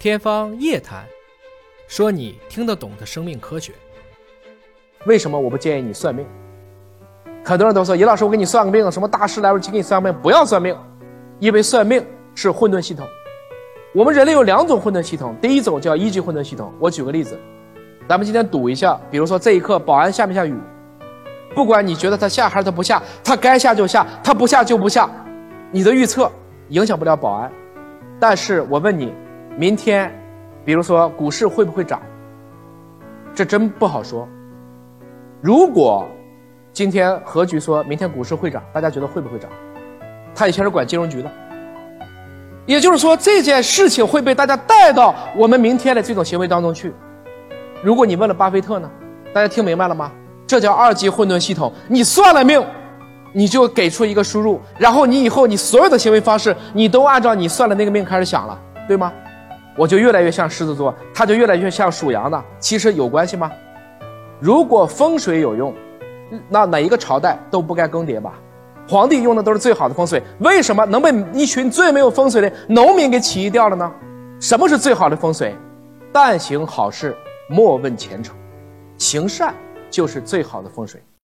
天方夜谭，说你听得懂的生命科学。 为什么我不建议你算命？很多人都说，尹老师，我给你算个命，什么大师来不及给你算命，不要算命，因为算命是混沌系统。我们人类有两种混沌系统，第一种叫一级混沌系统。我举个例子，咱们今天赌一下，比如说这一刻保安下没下雨，不管你觉得它下还是它不下，它该下就下，它不下就不下，你的预测影响不了保安。但是我问你，明天比如说股市会不会涨？这真不好说。如果今天何局说明天股市会涨，大家觉得会不会涨？他以前是管金融局的，也就是说这件事情会被大家带到我们明天的这种行为当中去。如果你问了巴菲特呢，大家听明白了吗？这叫二级混沌系统。你算了命，你就给出一个输入，然后你以后你所有的行为方式你都按照你算的那个命开始想了，对吗？我就越来越像狮子座，他就越来越像属羊的。其实有关系吗？如果风水有用，那哪一个朝代都不该更迭吧。皇帝用的都是最好的风水，为什么能被一群最没有风水的农民给起义掉了呢？什么是最好的风水？但行好事，莫问前程，行善就是最好的风水。